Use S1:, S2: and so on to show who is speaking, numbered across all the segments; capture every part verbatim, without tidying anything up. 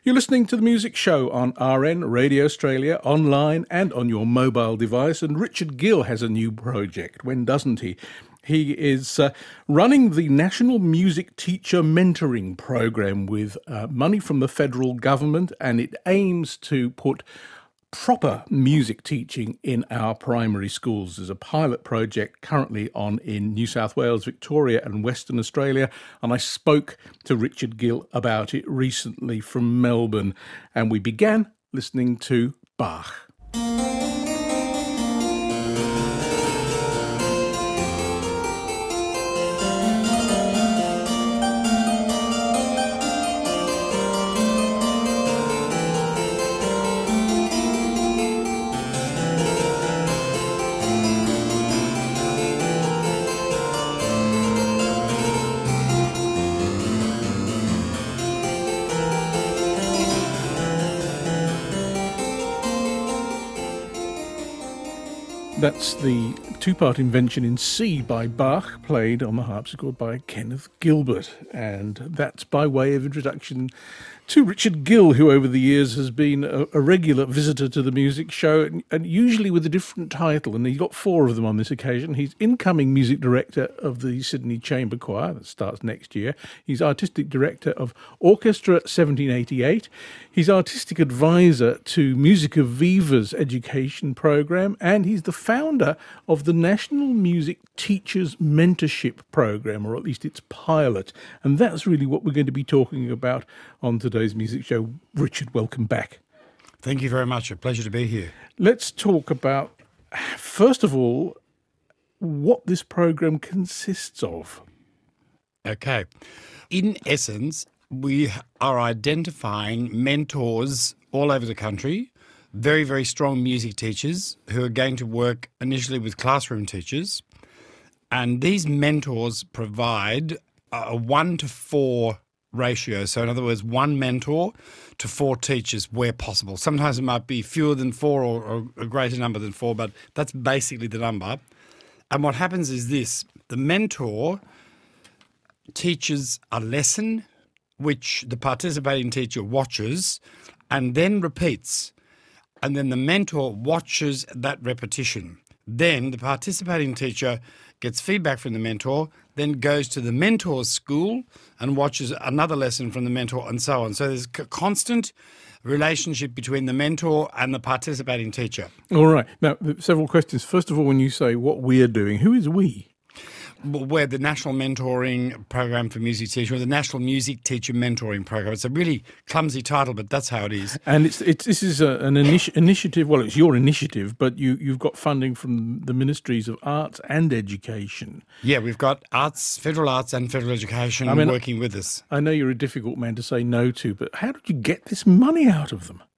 S1: You're listening to The Music Show on R N, Radio Australia, online and on your mobile device. And Richard Gill has a new project. When doesn't he? He is uh, running the National Music Teacher Mentoring Program with uh, money from the federal government, and it aims to put proper music teaching in our primary schools. There's a pilot project currently on in New South Wales, Victoria and Western Australia, and I spoke to Richard Gill about it recently from Melbourne, and we began listening to Bach. That's the two-part invention in C by Bach, played on the harpsichord by Kenneth Gilbert. And that's by way of introduction to Richard Gill, who over the years has been a, a regular visitor to the music show, and, and usually with a different title. And he's got four of them on this occasion. He's incoming music director of the Sydney Chamber Choir, that starts next year. He's artistic director of Orchestra seventeen eighty-eight. He's artistic advisor to Musica Viva's education program, and he's the founder of the National Music Teachers Mentorship Program, or at least its pilot. And that's really what we're going to be talking about on today's music show. Richard, welcome back.
S2: Thank you very much. A pleasure to be here.
S1: Let's talk about, first of all, what this program consists of.
S2: Okay. In essence, we are identifying mentors all over the country, very, very strong music teachers who are going to work initially with classroom teachers. And these mentors provide a one to four ratio. So in other words, one mentor to four teachers where possible. Sometimes it might be fewer than four or, or a greater number than four, but that's basically the number. And what happens is this: the mentor teaches a lesson which the participating teacher watches and then repeats. And then the mentor watches that repetition. Then the participating teacher gets feedback from the mentor, then goes to the mentor's school and watches another lesson from the mentor, and so on. So there's a constant relationship between the mentor and the participating teacher.
S1: All right. Now, several questions. First of all, when you say what we're doing, who is we?
S2: We're the National Mentoring Program for Music Teachers, or the National Music Teacher Mentoring Program. It's a really clumsy title, but that's how it is.
S1: And it's, it's this is a, an initi- initiative, well, it's your initiative, but you, you've got funding from the Ministries of Arts and Education.
S2: Yeah, we've got arts, federal arts and federal education I mean, working with us.
S1: I know you're a difficult man to say no to, but how did you get this money out of them?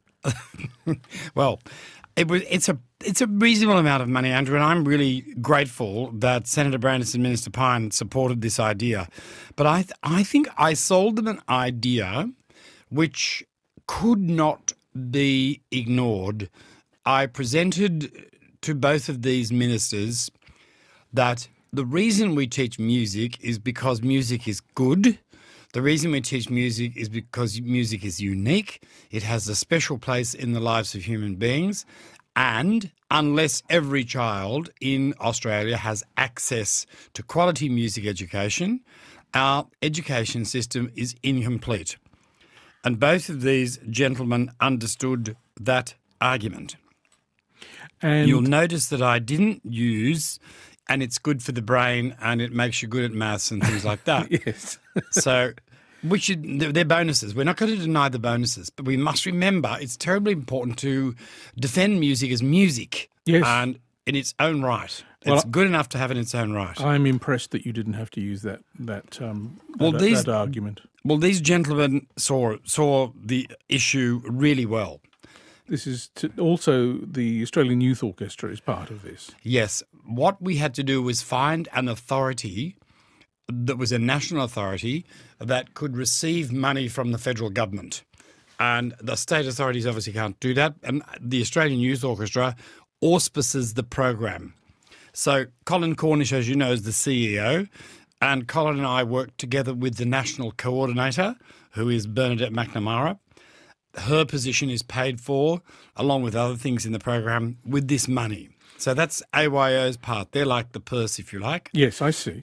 S2: Well, it was, it's a It's a reasonable amount of money, Andrew, and I'm really grateful that Senator Brandis and Minister Pyne supported this idea. But I th- I think I sold them an idea which could not be ignored. I presented to both of these ministers that the reason we teach music is because music is good. The reason we teach music is because music is unique. It has a special place in the lives of human beings. And unless every child in Australia has access to quality music education, our education system is incomplete. And both of these gentlemen understood that argument. And you'll notice that I didn't use, and it's good for the brain and it makes you good at maths and things like that.
S1: Yes.
S2: So we should, they're bonuses. We're not going to deny the bonuses, but we must remember it's terribly important to defend music as music.
S1: Yes.
S2: And in its own right.
S1: Well,
S2: it's good enough to have in its own right.
S1: I'm impressed that you didn't have to use that that um, that,
S2: well, these,
S1: that argument.
S2: Well, these gentlemen saw saw the issue really well.
S1: This is to, also the Australian Youth Orchestra is part of this.
S2: Yes. What we had to do was find an authority that was a national authority that could receive money from the federal government. And the state authorities obviously can't do that. And the Australian Youth Orchestra auspices the program. So Colin Cornish, as you know, is the C E O, and Colin and I worked together with the national coordinator, who is Bernadette McNamara, her position is paid for, along with other things in the program, with this money. So that's A Y O's part. They're like the purse, if you like.
S1: Yes, I see.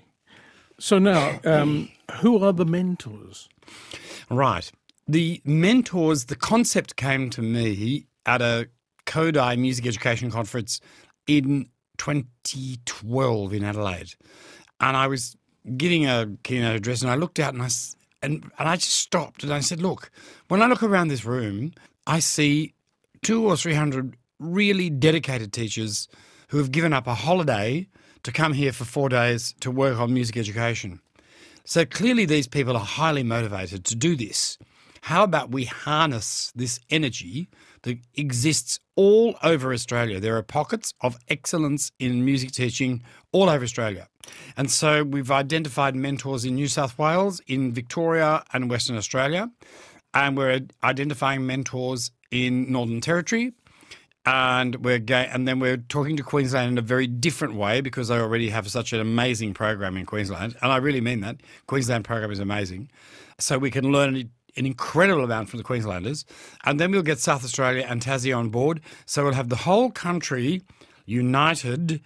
S1: So now, um, who are the mentors?
S2: Right. The mentors, the concept came to me at a Kodai Music Education Conference in twenty twelve in Adelaide. And I was giving a keynote address and I looked out and I, and, and I just stopped and I said, look, when I look around this room, I see two or three hundred really dedicated teachers who have given up a holiday to come here for four days to work on music education. So clearly these people are highly motivated to do this. How about we harness this energy that exists all over Australia? There are pockets of excellence in music teaching all over Australia. And so we've identified mentors in New South Wales, in Victoria and Western Australia. And we're identifying mentors in Northern Territory. And we're ga- and then we're talking to Queensland in a very different way because they already have such an amazing program in Queensland. And I really mean that. Queensland program is amazing. So we can learn an incredible amount from the Queenslanders. And then we'll get South Australia and Tassie on board. So we'll have the whole country united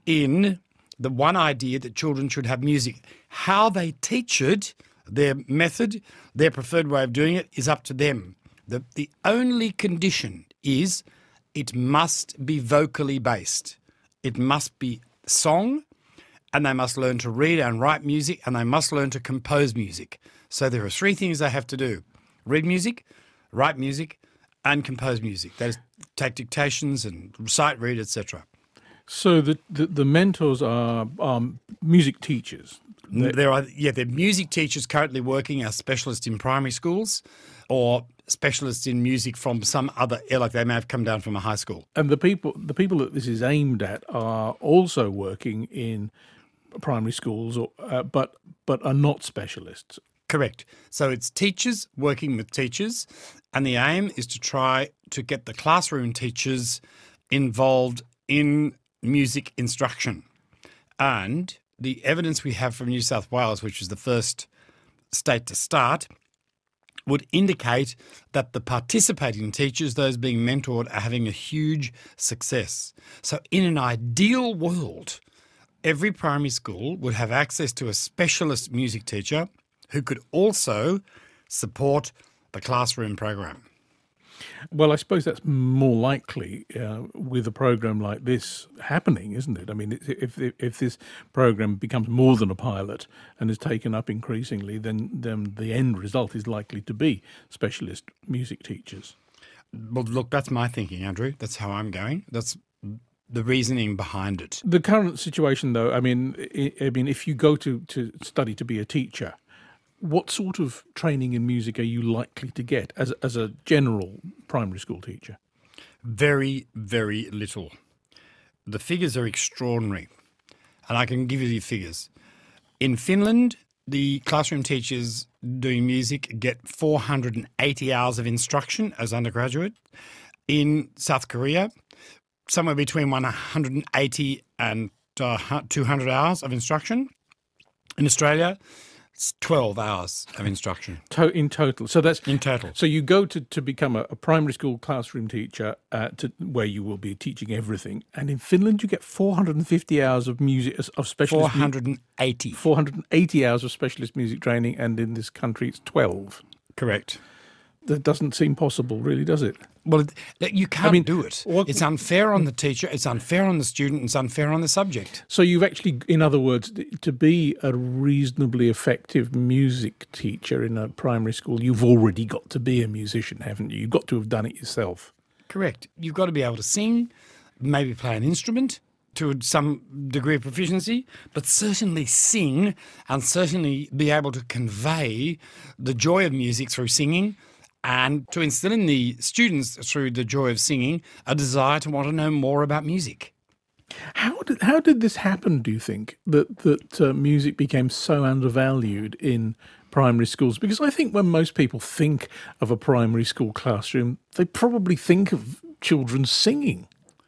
S2: in the one idea that children should have music. How they teach it, their method, their preferred way of doing it is up to them. The, the only condition is it must be vocally based. It must be song, and they must learn to read and write music, and they must learn to compose music. So there are three things they have to do: read music, write music, and compose music. That is, take dictations and recite, read, et cetera.
S1: So the, the, the mentors are um, music teachers. They're...
S2: There are, yeah, they're music teachers currently working as specialists in primary schools or specialists in music from some other, like they may have come down from a high school.
S1: And the people, the people that this is aimed at are also working in primary schools, or, uh, but but are not specialists.
S2: Correct. So it's teachers working with teachers, and the aim is to try to get the classroom teachers involved in music instruction. And the evidence we have from New South Wales, which is the first state to start, would indicate that the participating teachers, those being mentored, are having a huge success. So in an ideal world, every primary school would have access to a specialist music teacher who could also support the classroom program.
S1: Well, I suppose that's more likely uh, with a program like this happening, isn't it? I mean, if, if if this program becomes more than a pilot and is taken up increasingly, then then the end result is likely to be specialist music teachers.
S2: Well, look, that's my thinking, Andrew. That's how I'm going. That's the reasoning behind it.
S1: The current situation, though, I mean, I, I mean, if you go to, to study to be a teacher, what sort of training in music are you likely to get as as a general primary school teacher?
S2: Very, very little. The figures are extraordinary, and I can give you the figures. In Finland, the classroom teachers doing music get four hundred eighty hours of instruction as undergraduate. In South Korea, somewhere between one hundred eighty and uh, two hundred hours of instruction. In Australia, it's twelve hours of instruction.
S1: To- in total. So that's
S2: in total.
S1: So you go to, to become a, a primary school classroom teacher, uh, to where you will be teaching everything. And in Finland, you get four hundred fifty hours of music of specialist.
S2: four hundred eighty.
S1: four hundred eighty hours of specialist music training, and in this country, it's twelve.
S2: Correct.
S1: That doesn't seem possible, really, does it?
S2: Well, you can't
S1: I mean,
S2: do it.
S1: what-
S2: It's unfair on the teacher, it's unfair on the student, it's unfair on the subject.
S1: So you've actually, in other words, to be a reasonably effective music teacher in a primary school, you've already got to be a musician, haven't you? You've got to have done it yourself.
S2: Correct. You've got to be able to sing, maybe play an instrument to some degree of proficiency, but certainly sing and certainly be able to convey the joy of music through singing, and to instill in the students through the joy of singing a desire to want to know more about music.
S1: How did how did this happen, do you think, that, that uh, music became so undervalued in primary schools? Because I think when most people think of a primary school classroom, they probably think of children singing.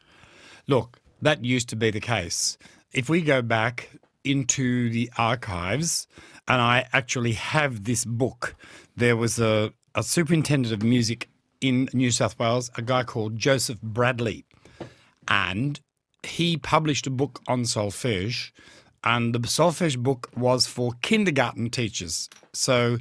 S2: Look, that used to be the case. If we go back into the archives, and I actually have this book, there was a, a superintendent of music in New South Wales, a guy called Joseph Bradley. And he published a book on solfege, and the solfege book was for kindergarten teachers. So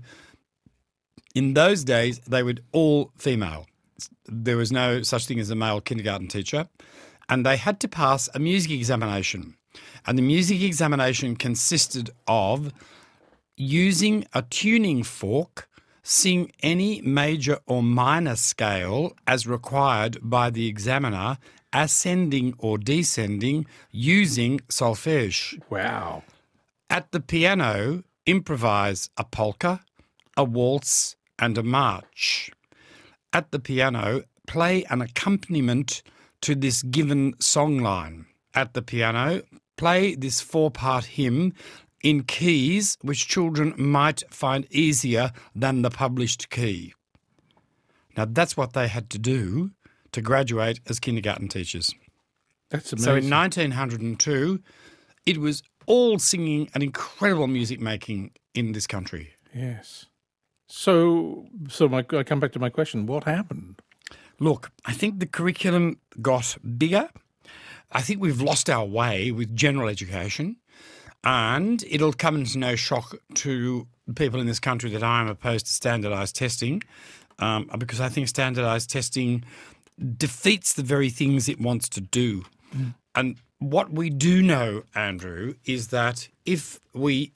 S2: in those days, they were all female. There was no such thing as a male kindergarten teacher. And they had to pass a music examination. And the music examination consisted of using a tuning fork, sing any major or minor scale as required by the examiner, ascending or descending, using solfege.
S1: Wow.
S2: At the piano, improvise a polka, a waltz, and a march. At the piano, play an accompaniment to this given songline. At the piano, play this four-part hymn in keys which children might find easier than the published key. Now, that's what they had to do to graduate as kindergarten teachers.
S1: That's amazing.
S2: So in nineteen oh two, it was all singing and incredible music making in this country.
S1: Yes. So, so my, I come back to my question. What happened?
S2: Look, I think the curriculum got bigger. I think we've lost our way with general education, and it'll come as no shock to people in this country that I am opposed to standardised testing, um, because I think standardised testing defeats the very things it wants to do. Mm. And what we do know, Andrew, is that if we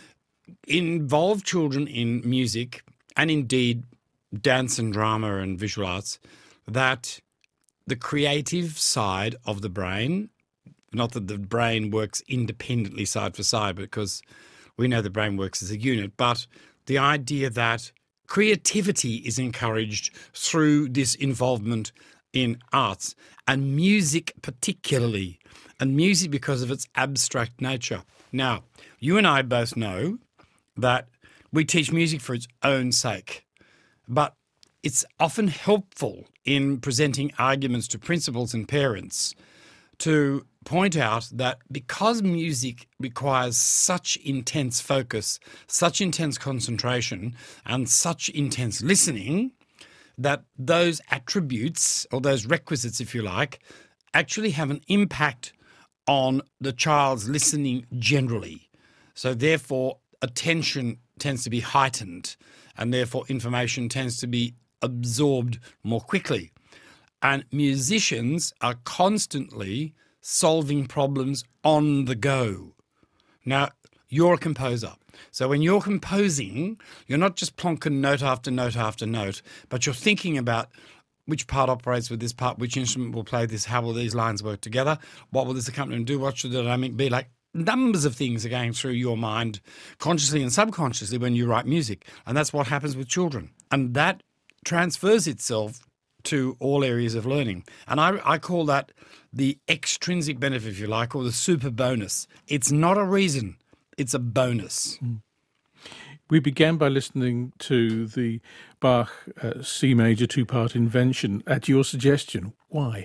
S2: involve children in music and indeed dance and drama and visual arts, that the creative side of the brain, not that the brain works independently side for side, because we know the brain works as a unit, but the idea that creativity is encouraged through this involvement in arts, and music particularly, and music because of its abstract nature. Now, you and I both know that we teach music for its own sake, but it's often helpful in presenting arguments to principals and parents to point out that because music requires such intense focus, such intense concentration, and such intense listening, that those attributes, or those requisites, if you like, actually have an impact on the child's listening generally. So therefore, attention tends to be heightened, and therefore information tends to be absorbed more quickly. And musicians are constantly solving problems on the go. Now, you're a composer. So when you're composing, you're not just plonking note after note after note, but you're thinking about which part operates with this part, which instrument will play this, how will these lines work together, what will this accompaniment do, what should the dynamic be like. Numbers of things are going through your mind consciously and subconsciously when you write music. And that's what happens with children. And that transfers itself to all areas of learning. And I, I call that the extrinsic benefit, if you like, or the super bonus. It's not a reason, it's a bonus. Mm.
S1: We began by listening to the Bach uh, C major two-part invention at your suggestion. Why?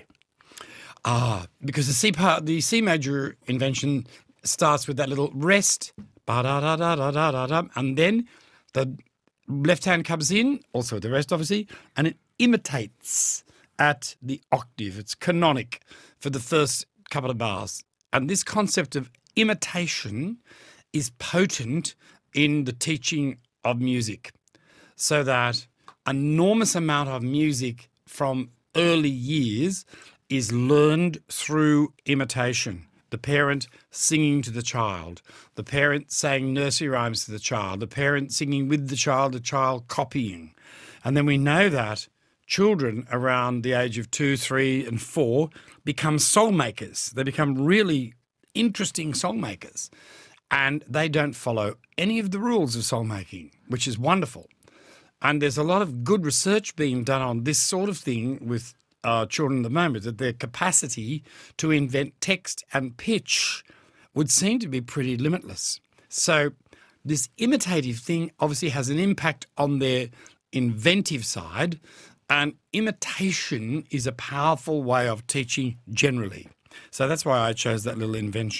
S2: Ah, because the C part, the C major invention starts with that little rest, ba-da-da-da-da-da-da, and then the left hand comes in, also the rest obviously, and it imitates at the octave. It's canonic for the first couple of bars. And this concept of imitation is potent in the teaching of music, so that an enormous amount of music from early years is learned through imitation. The parent singing to the child, the parent saying nursery rhymes to the child, the parent singing with the child, the child copying. And then we know that children around the age of two, three and four become song makers. They become really interesting song makers. And they don't follow any of the rules of song making, which is wonderful. And there's a lot of good research being done on this sort of thing with Uh, children at the moment, that their capacity to invent text and pitch would seem to be pretty limitless. So this imitative thing obviously has an impact on their inventive side, and imitation is a powerful way of teaching generally. So that's why I chose that little invention.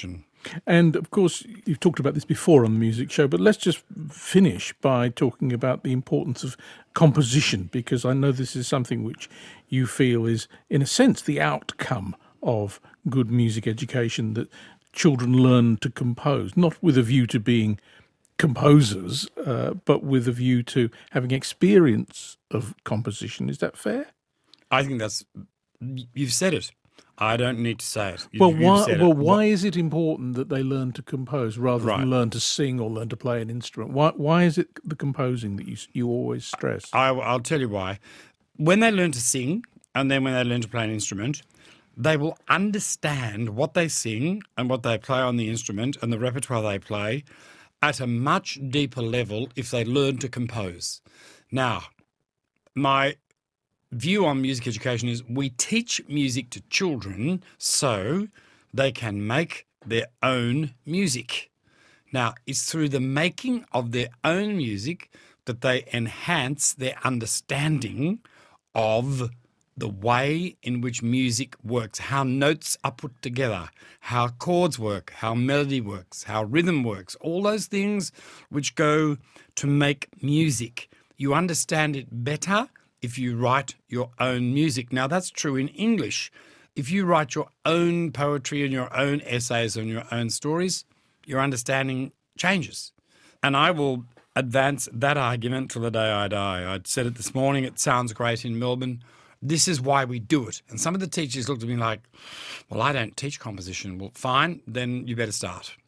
S1: And of course, you've talked about this before on the music show, but let's just finish by talking about the importance of composition, because I know this is something which you feel is, in a sense, the outcome of good music education, that children learn to compose, not with a view to being composers, uh, but with a view to having experience of composition. Is that fair?
S2: I think that's, you've said it. I don't need to say it. You,
S1: well, why, well,
S2: it.
S1: why is it important that they learn to compose rather right. than learn to sing or learn to play an instrument? Why, why is it the composing that you, you always stress?
S2: I, I'll tell you why. When they learn to sing and then when they learn to play an instrument, they will understand what they sing and what they play on the instrument and the repertoire they play at a much deeper level if they learn to compose. Now, my view on music education is we teach music to children so they can make their own music. Now, it's through the making of their own music that they enhance their understanding of the way in which music works, how notes are put together, how chords work, how melody works, how rhythm works, all those things which go to make music. You understand it better if you write your own music. Now, that's true in English. If you write your own poetry and your own essays and your own stories, your understanding changes. And I will advance that argument till the day I die. I said it this morning, it sounds great in Melbourne. This is why we do it. And some of the teachers looked at me like, well, I don't teach composition. Well, fine, then you better start.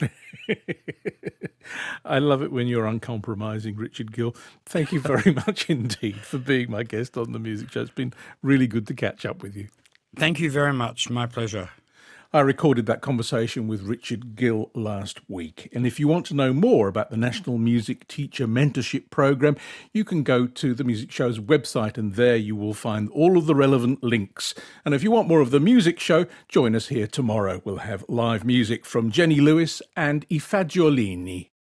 S1: I love it when you're uncompromising, Richard Gill. Thank you very much indeed for being my guest on the Music Show. It's been really good to catch up with you.
S2: Thank you very much. My pleasure.
S1: I recorded that conversation with Richard Gill last week. And if you want to know more about the National Music Teacher Mentorship Programme, you can go to the Music Show's website, and there you will find all of the relevant links. And if you want more of the Music Show, join us here tomorrow. We'll have live music from Jenny Lewis and I Fagiolini.